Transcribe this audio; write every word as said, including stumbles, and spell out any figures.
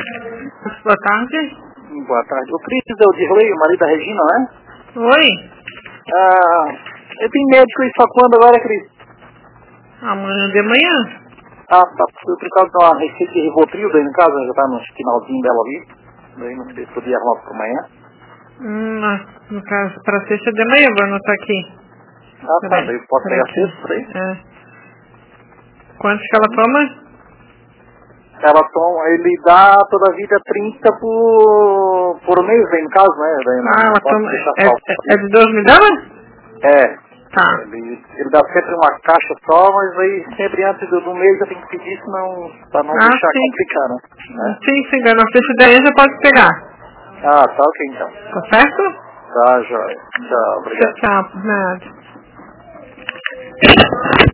Boa tarde. Boa tarde. O Cris é o Dirley, o marido da Regina, não é? Oi. Ah, eu tenho médico aí só quando agora, Cris? Amanhã de manhã. Ah, tá. Foi por causa de uma receita de Rivotril daí em casa, já tá no finalzinho dela ali. Daí não sei se podia arrumar por amanhã. Hum, ah, no caso, pra sexta de manhã, vou anotar aqui. Ah, tá. Peraí, Daí posso peraí pegar aqui. sexta, por aí? É. Quantos que ela toma? Ela toma, ele dá toda a vida trinta por, por mês, daí no caso, né? Daí não, Ah, não ela posso toma... deixar É, falta. é, é de doze mil dela? É. Tá. Ele, ele dá sempre uma caixa só, mas aí sempre antes do, do mês eu tenho que pedir, senão, pra não Ah, deixar sim. complicar, né? Sim, sim, daí na sexta de manhã já pode pegar. Ah, tá ok então. Tá certo? Tá, joia. Tchau, obrigado. Tchau, tchau, por nada.